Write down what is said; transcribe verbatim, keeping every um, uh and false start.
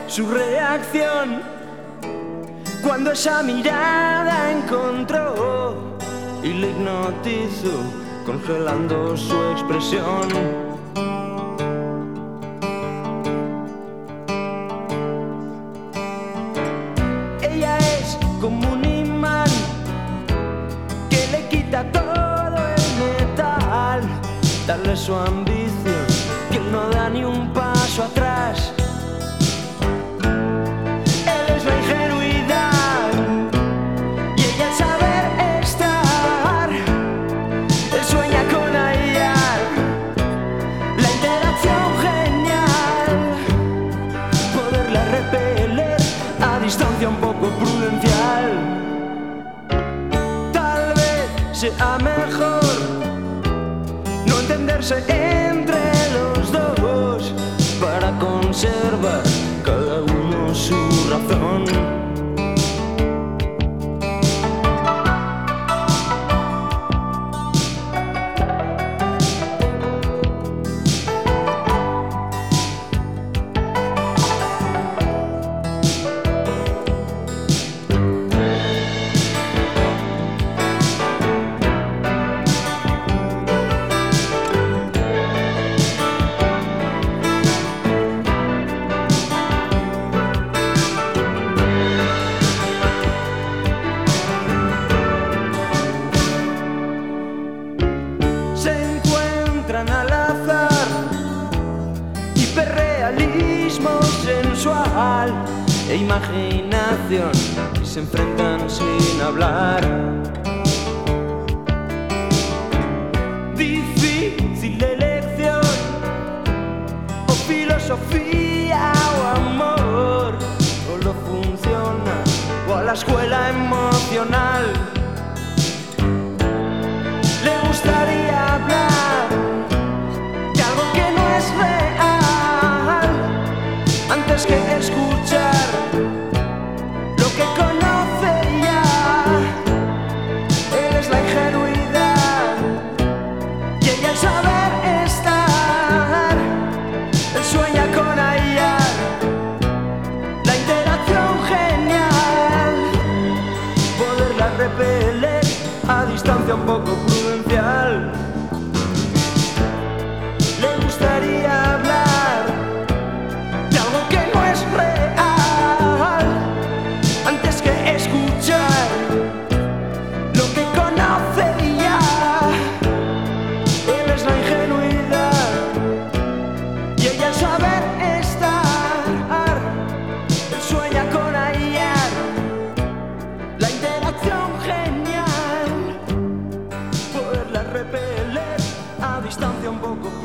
su reacción cuando esa mirada encontró y le hipnotizó, congelando su expresión. Ella es como un imán que le quita todo el metal, darle su ambición, que él no da ni un paso atrás. Él es la ingenuidad y ella el saber estar. Él sueña con hallar la interacción genial, poderla repeler a distancia un poco prudencial. Tal vez sea mejor no entenderse entre los dos para conservar cada uno su razón. Al azar, hiperrealismo sensual e imaginación y se enfrentan sin hablar. Difícil elección, o filosofía o amor, solo funciona o a la escuela emocional. Le gustaría hablar antes que escuchar lo que conoce ya. Él es la ingenuidad y ella el saber estar. Él sueña con hallar la interacción genial, poderla repeler a distancia un poco prudencial. Le gustaría hablar de algo que no es real antes que escuchar lo que conoce ya. Él es la ingenuidad y ella el saber estar. Él sueña con hallar la interacción genial, poderla repeler a distancia un poco